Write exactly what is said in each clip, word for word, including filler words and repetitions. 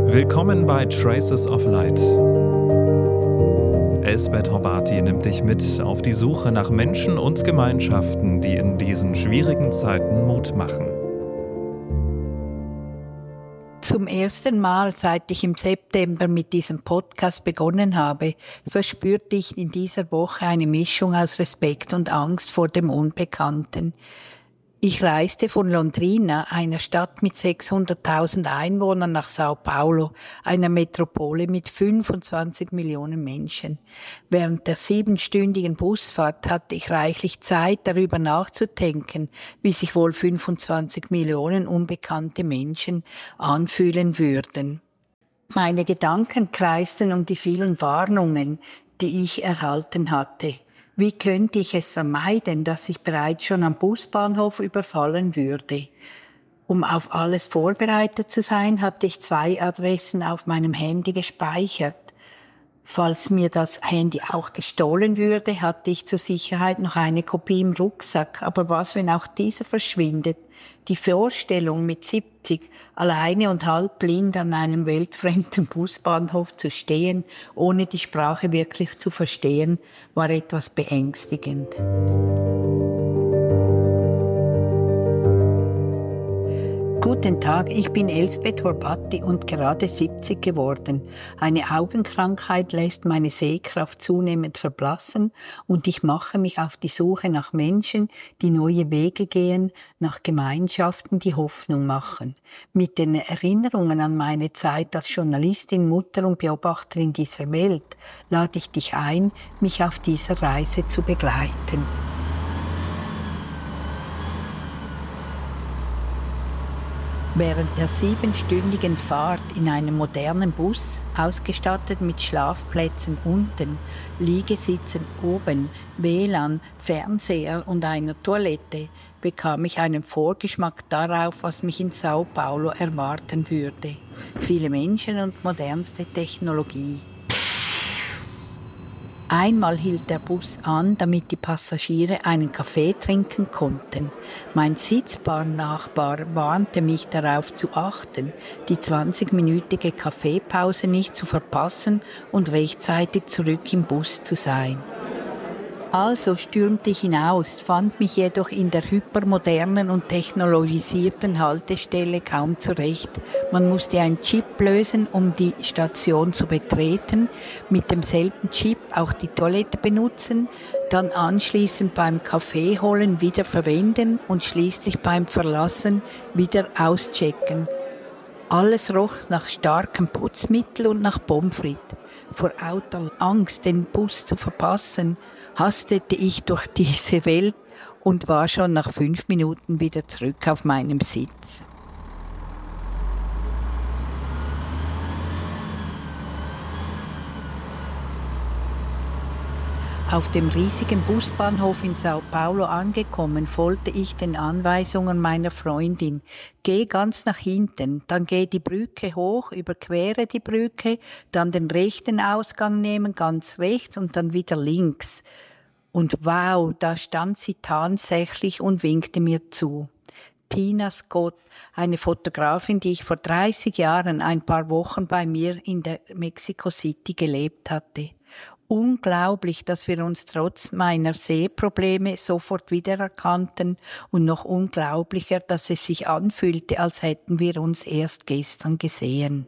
Willkommen bei Traces of Light. Elsbeth Horbati nimmt dich mit auf die Suche nach Menschen und Gemeinschaften, die in diesen schwierigen Zeiten Mut machen. Zum ersten Mal, seit ich im September mit diesem Podcast begonnen habe, verspürte ich in dieser Woche eine Mischung aus Respekt und Angst vor dem Unbekannten. Ich reiste von Londrina, einer Stadt mit sechshunderttausend Einwohnern, nach Sao Paulo, einer Metropole mit fünfundzwanzig Millionen Menschen. Während der siebenstündigen Busfahrt hatte ich reichlich Zeit, darüber nachzudenken, wie sich wohl fünfundzwanzig Millionen unbekannte Menschen anfühlen würden. Meine Gedanken kreisten um die vielen Warnungen, die ich erhalten hatte. Wie könnte ich es vermeiden, dass ich bereits schon am Busbahnhof überfallen würde? Um auf alles vorbereitet zu sein, hatte ich zwei Adressen auf meinem Handy gespeichert. Falls mir das Handy auch gestohlen würde, hatte ich zur Sicherheit noch eine Kopie im Rucksack. Aber was, wenn auch dieser verschwindet? Die Vorstellung, mit siebzig alleine und halb blind an einem weltfremden Busbahnhof zu stehen, ohne die Sprache wirklich zu verstehen, war etwas beängstigend. Guten Tag, ich bin Elsbeth Horbati und gerade siebzig geworden. Eine Augenkrankheit lässt meine Sehkraft zunehmend verblassen und ich mache mich auf die Suche nach Menschen, die neue Wege gehen, nach Gemeinschaften, die Hoffnung machen. Mit den Erinnerungen an meine Zeit als Journalistin, Mutter und Beobachterin dieser Welt lade ich dich ein, mich auf dieser Reise zu begleiten. Während der siebenstündigen Fahrt in einem modernen Bus, ausgestattet mit Schlafplätzen unten, Liegesitzen oben, W L A N, Fernseher und einer Toilette, bekam ich einen Vorgeschmack darauf, was mich in Sao Paulo erwarten würde. Viele Menschen und modernste Technologie. Einmal hielt der Bus an, damit die Passagiere einen Kaffee trinken konnten. Mein Sitzbahnnachbar warnte mich darauf zu achten, die zwanzigminütige Kaffeepause nicht zu verpassen und rechtzeitig zurück im Bus zu sein. Also stürmte ich hinaus, fand mich jedoch in der hypermodernen und technologisierten Haltestelle kaum zurecht. Man musste einen Chip lösen, um die Station zu betreten, mit demselben Chip auch die Toilette benutzen, dann anschließend beim Kaffee holen wieder verwenden und schließlich beim Verlassen wieder auschecken. Alles roch nach starkem Putzmittel und nach Pommes frites. Vor lauter Angst, den Bus zu verpassen, hastete ich durch diese Welt und war schon nach fünf Minuten wieder zurück auf meinem Sitz. Auf dem riesigen Busbahnhof in Sao Paulo angekommen, folgte ich den Anweisungen meiner Freundin. Geh ganz nach hinten, dann geh die Brücke hoch, überquere die Brücke, dann den rechten Ausgang nehmen, ganz rechts und dann wieder links. Und wow, da stand sie tatsächlich und winkte mir zu. Tina Scott, eine Fotografin, die ich vor dreißig Jahren ein paar Wochen bei mir in der Mexico City gelebt hatte. Unglaublich, dass wir uns trotz meiner Sehprobleme sofort wiedererkannten und noch unglaublicher, dass es sich anfühlte, als hätten wir uns erst gestern gesehen.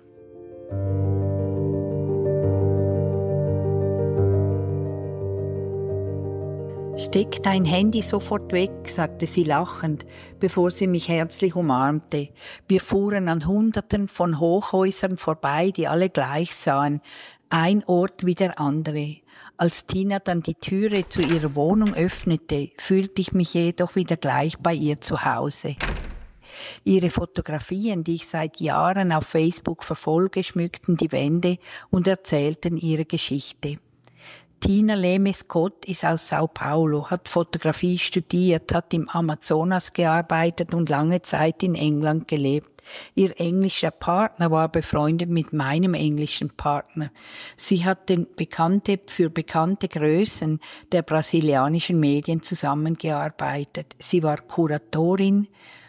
Steck dein Handy sofort weg, sagte sie lachend, bevor sie mich herzlich umarmte. Wir fuhren an Hunderten von Hochhäusern vorbei, die alle gleich sahen. Ein Ort wie der andere. Als Tina dann die Türe zu ihrer Wohnung öffnete, fühlte ich mich jedoch wieder gleich bei ihr zu Hause. Ihre Fotografien, die ich seit Jahren auf Facebook verfolge, schmückten die Wände und erzählten ihre Geschichte. Tina Leme Scott ist aus Sao Paulo, hat Fotografie studiert, hat im Amazonas gearbeitet und lange Zeit in England gelebt. Ihr englischer Partner war befreundet mit meinem englischen Partner. Sie hat den bekannte, für bekannte Größen der brasilianischen Medien zusammengearbeitet. Sie war Kuratorin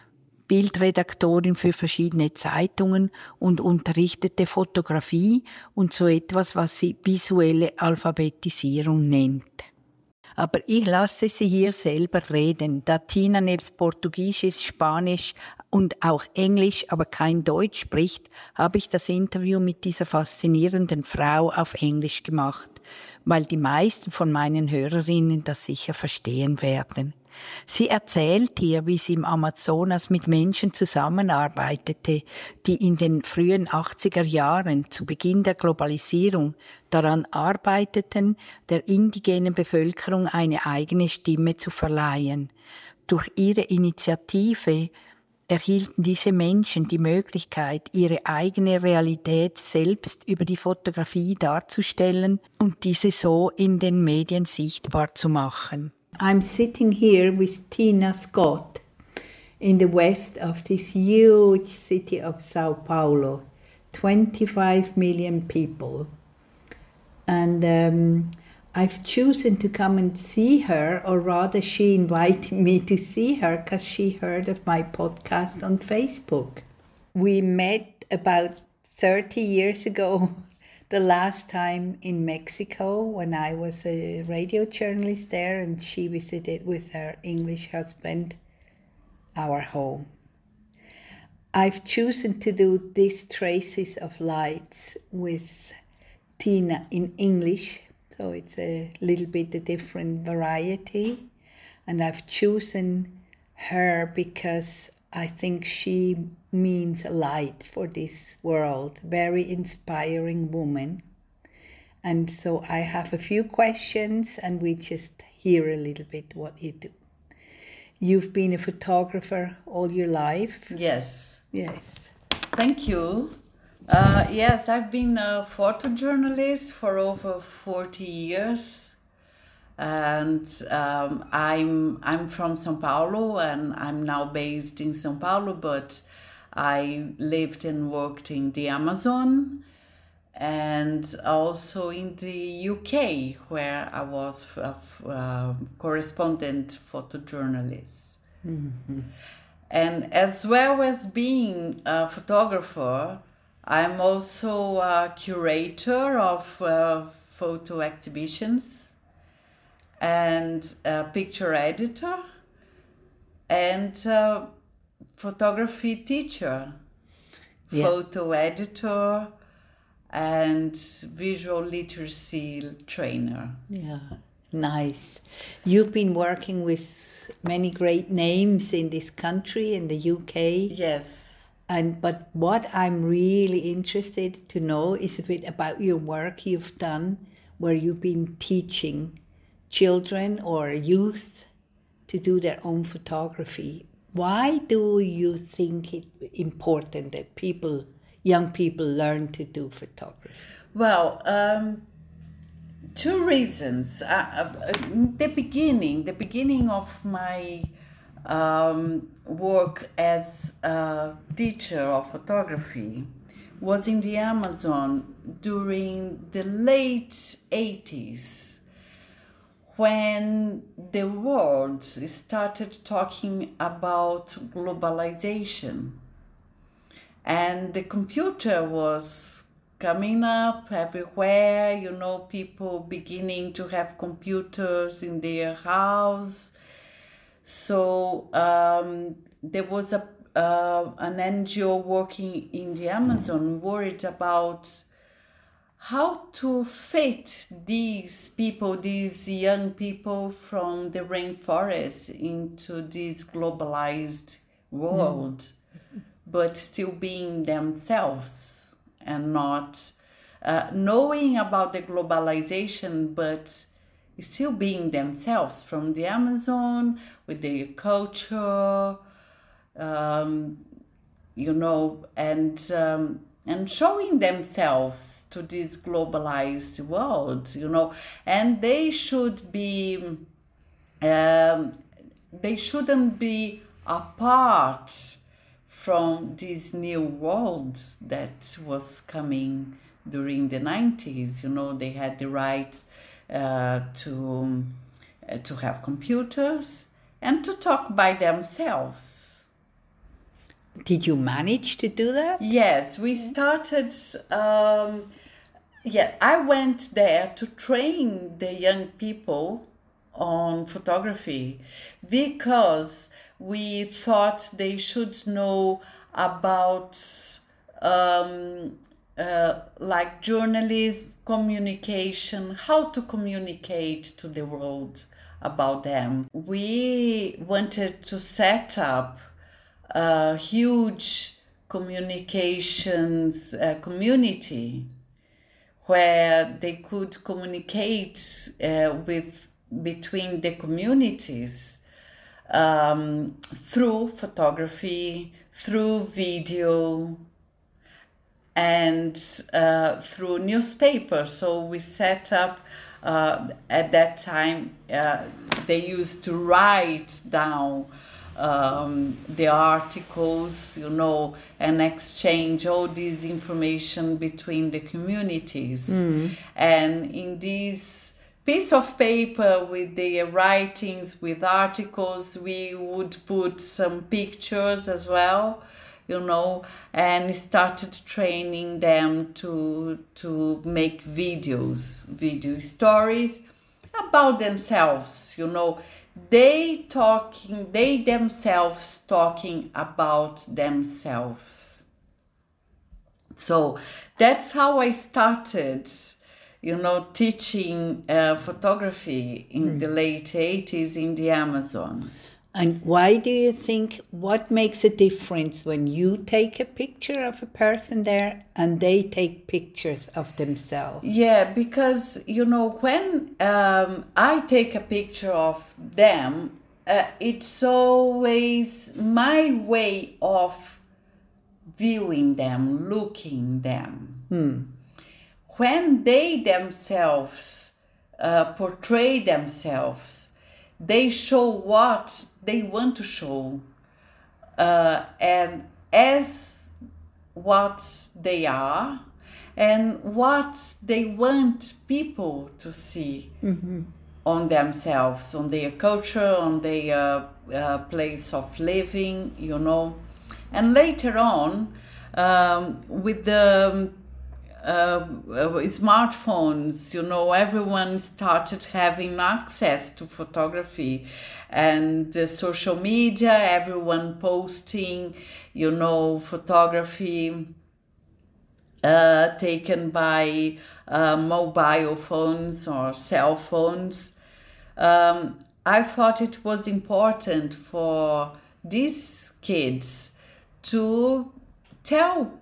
Bildredaktorin für verschiedene Zeitungen und unterrichtete Fotografie und so etwas, was sie visuelle Alphabetisierung nennt. Aber ich lasse sie hier selber reden, da Tina nebst Portugiesisch, Spanisch und auch Englisch, aber kein Deutsch spricht, habe ich das Interview mit dieser faszinierenden Frau auf Englisch gemacht, weil die meisten von meinen Hörerinnen das sicher verstehen werden. Sie erzählt hier, wie sie im Amazonas mit Menschen zusammenarbeitete, die in den frühen achtziger Jahren zu Beginn der Globalisierung daran arbeiteten, der indigenen Bevölkerung eine eigene Stimme zu verleihen. Durch ihre Initiative erhielten diese Menschen die Möglichkeit, ihre eigene Realität selbst über die Fotografie darzustellen und diese so in den Medien sichtbar zu machen. I'm sitting here with Tina Scott in the west of this huge city of Sao Paulo, twenty-five million people. And um, I've chosen to come and see her, or rather she invited me to see her because she heard of my podcast on Facebook. We met about thirty years ago. The last time in Mexico when I was a radio journalist there and she visited with her English husband our home. I've chosen to do these Traces of Lights with Tina in English, so it's a little bit a different variety. And I've chosen her because I think she means a light for this world, very inspiring woman. And so I have a few questions and we just hear a little bit what you do. You've been a photographer all your life? Yes. Yes. Thank you. Uh, yes, I've been a photojournalist for over forty years. And um, I'm I'm from São Paulo and I'm now based in São Paulo, but I lived and worked in the Amazon and also in the U K, where I was a, a correspondent photojournalist. Mm-hmm. And as well as being a photographer, I'm also a curator of uh, photo exhibitions and a picture editor and a photography teacher, yeah. Photo editor and visual literacy trainer. Yeah, nice. You've been working with many great names in this country, in the U K. Yes. And but what I'm really interested to know is a bit about your work you've done where you've been teaching children or youth to do their own photography. Why do you think it important that people, young people, learn to do photography? Well, um, two reasons. Uh, uh, the beginning, the beginning of my um, work as a teacher of photography was in the Amazon during the late eighties. When the world started talking about globalization and the computer was coming up everywhere, you know, people beginning to have computers in their house. So um, there was a uh, an N G O working in the Amazon worried about how to fit these people, these young people from the rainforest into this globalized world, mm. but still being themselves and not uh, knowing about the globalization, but still being themselves from the Amazon with their culture, um, you know, and um, and showing themselves to this globalized world, you know, and they should be, um, they shouldn't be apart from this new world that was coming during the nineties. You know, they had the right uh, to uh, to have computers and to talk by themselves. Did you manage to do that? Yes, we started. Um, yeah, I went there to train the young people on photography because we thought they should know about um, uh, like journalism, communication, how to communicate to the world about them. We wanted to set up a huge communications uh, community where they could communicate uh, with between the communities um, through photography, through video, and uh, through newspapers. So we set up, uh, at that time, uh, they used to write down um, the articles, you know, and exchange all this information between the communities. Mm. And in this piece of paper with the writings, with articles, we would put some pictures as well, you know, and started training them to to make videos, video stories about themselves, you know, they talking, they themselves talking about themselves. So that's how I started, you know, teaching uh, photography in mm. the late eighties in the Amazon. And why do you think, what makes a difference when you take a picture of a person there and they take pictures of themselves? Yeah, because, you know, when um, I take a picture of them, uh, it's always my way of viewing them, looking them. Hmm. When they themselves uh, portray themselves, they show what they want to show, uh, and as what they are, and what they want people to see mm-hmm. on themselves, on their culture, on their uh, uh, place of living, you know. And later on, um, with the Uh, uh, smartphones, you know, everyone started having access to photography, and uh, social media, everyone posting, you know, photography uh, taken by uh, mobile phones or cell phones. Um, I thought it was important for these kids to tell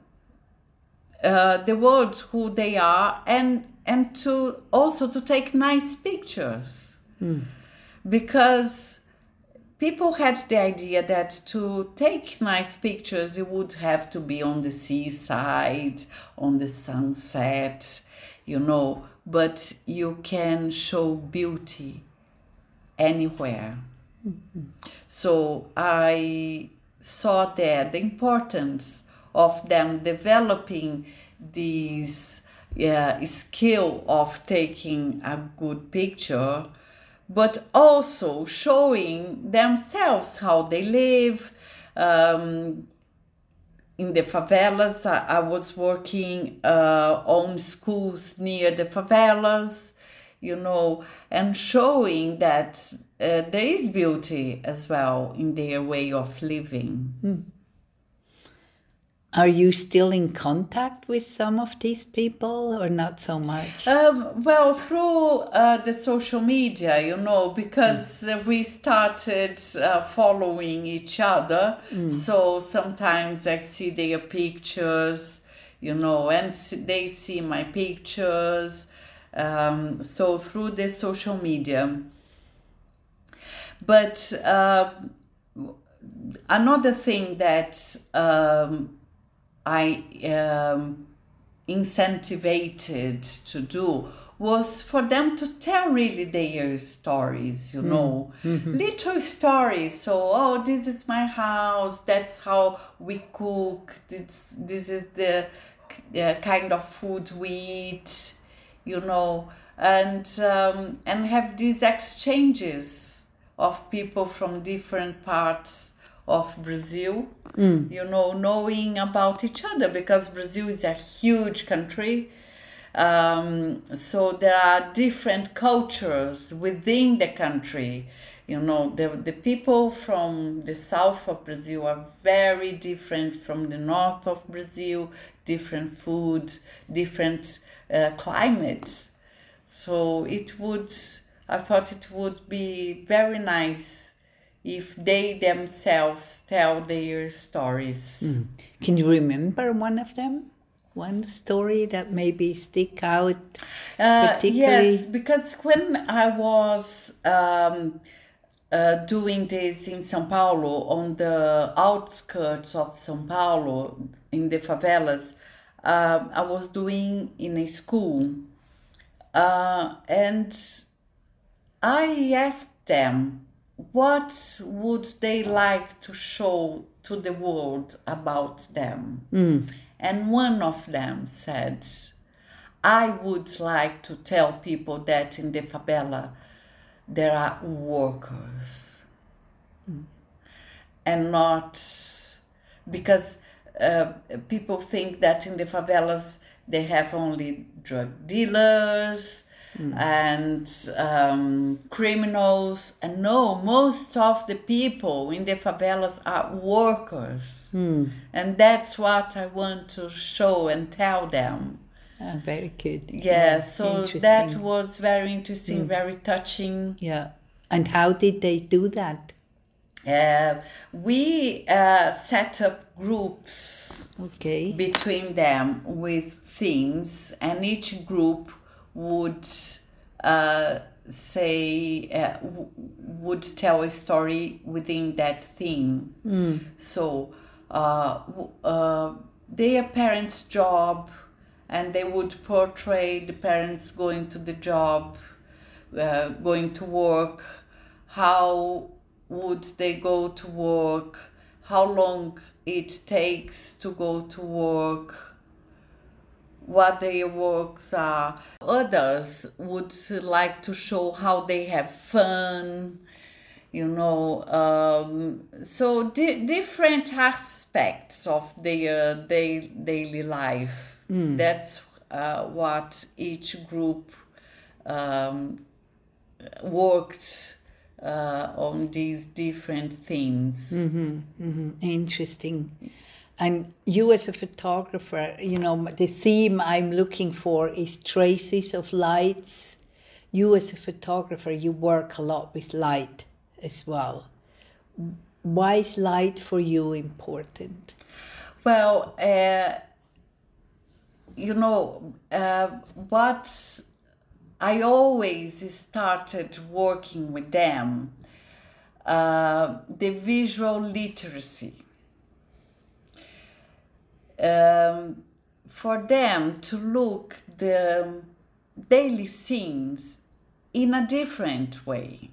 Uh, the world who they are, and and to also to take nice pictures, mm. because people had the idea that to take nice pictures you would have to be on the seaside, on the sunset, you know, but you can show beauty anywhere. Mm-hmm. So I saw there the importance of them developing this uh, skill of taking a good picture, but also showing themselves how they live. Um, in the favelas, I, I was working uh, on schools near the favelas, you know, and showing that uh, there is beauty as well in their way of living. Mm. Are you still in contact with some of these people, or not so much? Um, well, through uh, the social media, you know, because mm. uh, we started uh, following each other. Mm. So sometimes I see their pictures, you know, and they see my pictures. Um, so through the social media. But uh, another thing that um, I um, incentivated to do was for them to tell really their stories, you know, mm-hmm. little stories. So, oh, this is my house, that's how we cook, this, this is the uh, kind of food we eat, you know, and um, and have these exchanges of people from different parts of Brazil, mm. you know, knowing about each other, because Brazil is a huge country. Um, so there are different cultures within the country. You know, the, the people from the south of Brazil are very different from the north of Brazil, different food, different uh, climate. So it would, I thought it would be very nice if they themselves tell their stories. Mm. Can you remember one of them? One story that maybe stick out uh, particularly? Yes, because when I was um, uh, doing this in São Paulo, on the outskirts of São Paulo, in the favelas, uh, I was doing in a school, uh, and I asked them what would they like to show to the world about them. Mm. And one of them said, I would like to tell people that in the favela there are workers. Mm. And not, because uh, people think that in the favelas they have only drug dealers, mm. and um, criminals. And no, most of the people in the favelas are workers. Mm. And that's what I want to show and tell them. Ah, very good. Yeah, yeah, so that was very interesting, mm. very touching. Yeah. And how did they do that? Uh, we uh, set up groups, okay, between them with themes, and each group would uh, say, uh, w- would tell a story within that theme. Mm. So uh, uh, their parents' job, and they would portray the parents going to the job, uh, going to work, how would they go to work, how long it takes to go to work, what their works are. Others would like to show how they have fun, you know, um, so di- different aspects of their, their daily life. Mm. That's uh, what each group um, worked uh, on these different themes. Mm-hmm, mm-hmm. Interesting. And you as a photographer, you know, the theme I'm looking for is traces of lights. You as a photographer, you work a lot with light as well. Why is light for you important? Well, uh, you know, uh, what I always started working with them, uh, the visual literacy. Um, for them to look the daily scenes in a different way.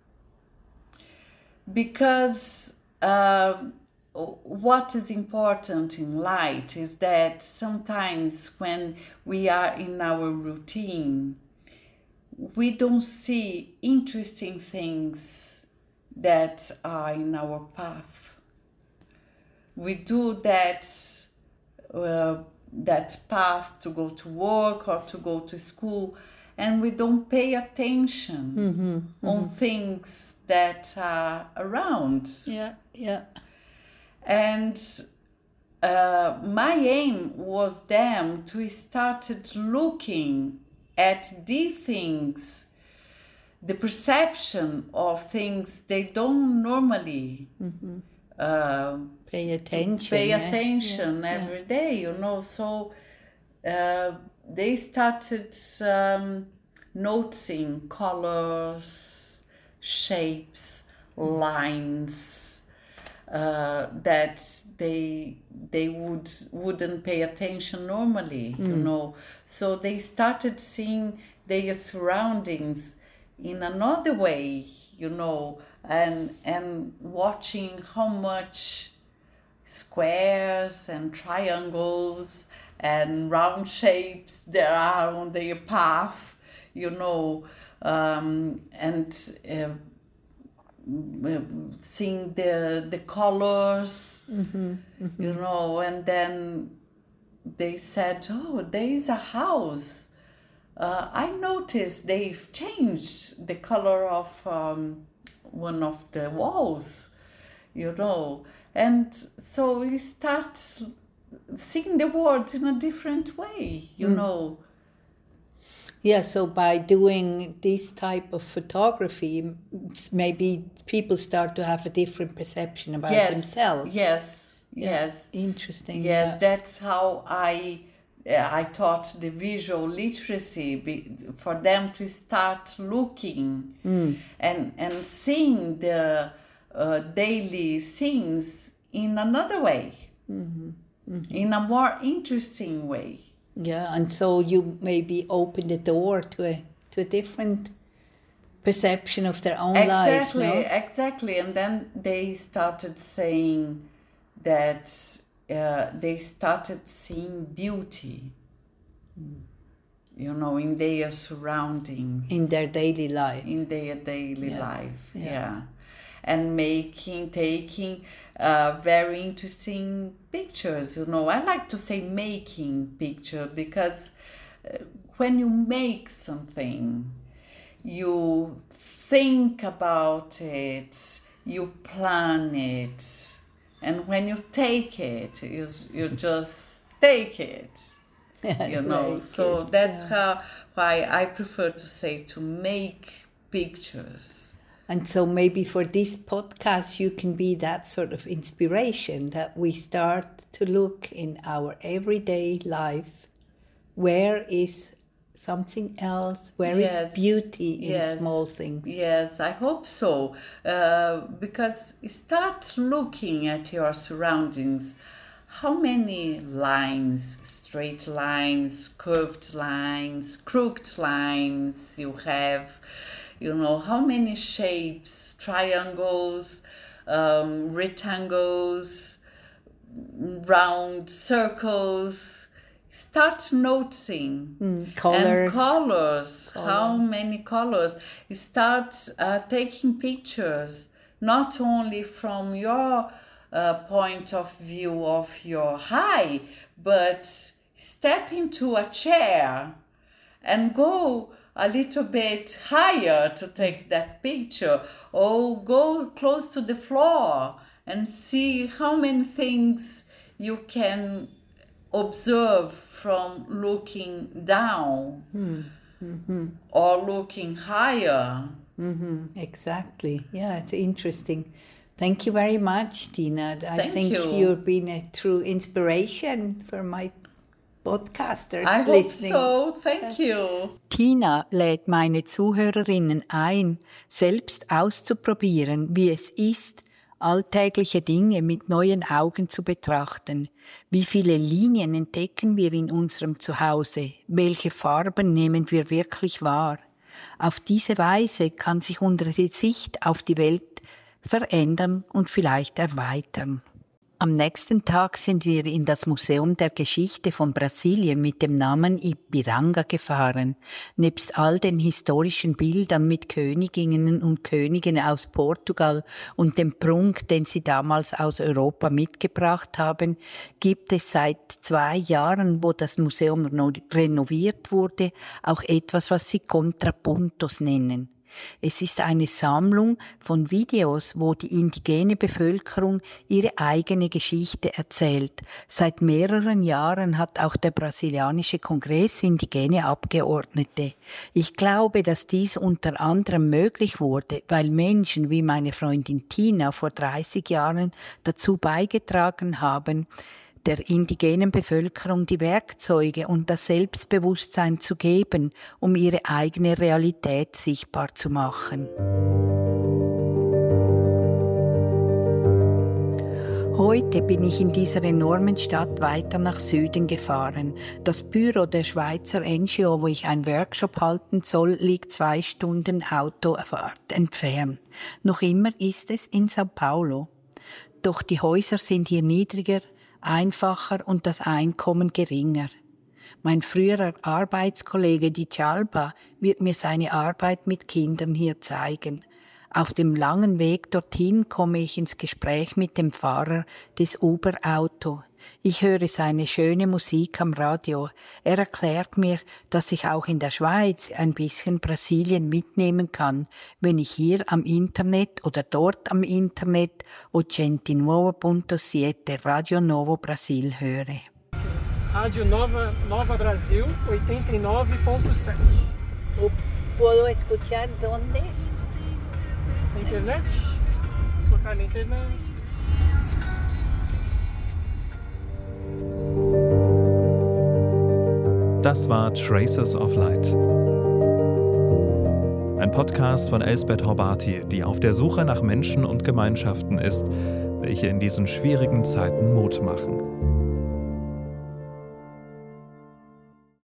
Because uh, what is important in light is that sometimes when we are in our routine, we don't see interesting things that are in our path. We do that uh, that path to go to work or to go to school, and we don't pay attention mm-hmm, mm-hmm. on things that are around. Yeah, yeah. And uh, my aim was them to started looking at the things, the perception of things they don't normally mm-hmm. uh, pay attention. Pay yeah. attention yeah, every yeah. day, you know. So uh, they started um, noticing colors, shapes, lines uh, that they they would wouldn't pay attention normally, mm. you know. So they started seeing their surroundings in another way, you know, and and watching how much squares and triangles and round shapes there are on their path, you know, um, and uh, seeing the the colors, Mm-hmm, mm-hmm. you know, and then they said, "Oh, there is a house. Uh, I noticed they've changed the color of um, one of the walls, you know." And so you start seeing the world in a different way, you mm. know. Yeah, so by doing this type of photography, maybe people start to have a different perception about yes, themselves. Yes, yeah. yes. Interesting. Yes, yeah. that's how I I taught the visual literacy be, for them to start looking mm. and, and seeing the uh, daily things in another way, mm-hmm. Mm-hmm. in a more interesting way. Yeah, and so you maybe open the door to a to a different perception of their own exactly, life. Exactly, no? exactly. And then they started saying that uh, they started seeing beauty, mm. you know, in their surroundings. In their daily life. In their daily yeah. life, yeah. yeah. And making, taking uh, very interesting pictures, you know. I like to say making picture because uh, when you make something, you think about it, you plan it, and when you take it, you, you just take it, you know. So that's yeah. how why I prefer to say to make pictures. And so maybe for this podcast, you can be that sort of inspiration that we start to look in our everyday life. Where is something else? Where yes. is beauty in yes. small things? Yes, I hope so. Uh, because start looking at your surroundings. How many lines, straight lines, curved lines, crooked lines you have? You know, how many shapes, triangles, um, rectangles, round circles. Start noticing. Mm, colors. And colors. Color. How many colors. Start uh, taking pictures, not only from your uh, point of view of your eye, but step into a chair and go a little bit higher to take that picture, or go close to the floor and see how many things you can observe from looking down mm-hmm. or looking higher. Mm-hmm. Exactly. Yeah, it's interesting. Thank you very much, Tina. I Thank think you. you've been a true inspiration for my Podcasters I listening. hope so. Thank you. Tina lädt meine Zuhörerinnen ein, selbst auszuprobieren, wie es ist, alltägliche Dinge mit neuen Augen zu betrachten. Wie viele Linien entdecken wir in unserem Zuhause? Welche Farben nehmen wir wirklich wahr? Auf diese Weise kann sich unsere Sicht auf die Welt verändern und vielleicht erweitern. Am nächsten Tag sind wir in das Museum der Geschichte von Brasilien mit dem Namen Ipiranga gefahren. Nebst all den historischen Bildern mit Königinnen und Königen aus Portugal und dem Prunk, den sie damals aus Europa mitgebracht haben, gibt es seit zwei Jahren, wo das Museum renoviert wurde, auch etwas, was sie Contrapuntos nennen. Es ist eine Sammlung von Videos, wo die indigene Bevölkerung ihre eigene Geschichte erzählt. Seit mehreren Jahren hat auch der brasilianische Kongress indigene Abgeordnete. Ich glaube, dass dies unter anderem möglich wurde, weil Menschen wie meine Freundin Tina vor dreißig Jahren dazu beigetragen haben, der indigenen Bevölkerung die Werkzeuge und das Selbstbewusstsein zu geben, um ihre eigene Realität sichtbar zu machen. Heute bin ich in dieser enormen Stadt weiter nach Süden gefahren. Das Büro der Schweizer N G O, wo ich einen Workshop halten soll, liegt zwei Stunden Autofahrt entfernt. Noch immer ist es in São Paulo. Doch die Häuser sind hier niedriger, einfacher und das Einkommen geringer. Mein früherer Arbeitskollege Di Cialba wird mir seine Arbeit mit Kindern hier zeigen. Auf dem langen Weg dorthin komme ich ins Gespräch mit dem Fahrer des Uber-Auto. Ich höre seine schöne Musik am Radio. Er erklärt mir, dass ich auch in der Schweiz ein bisschen Brasilien mitnehmen kann, wenn ich hier am Internet oder dort am Internet oitenta ponto siete Radio Novo Brasil höre. Rádio Nova, Nova Brasil, oitenta e nove ponto sete. Puedo escuchar donde? Na internet? Escutar na internet. Das war Traces of Light. Ein Podcast von Elsbeth Horbati, die auf der Suche nach Menschen und Gemeinschaften ist, welche in diesen schwierigen Zeiten Mut machen.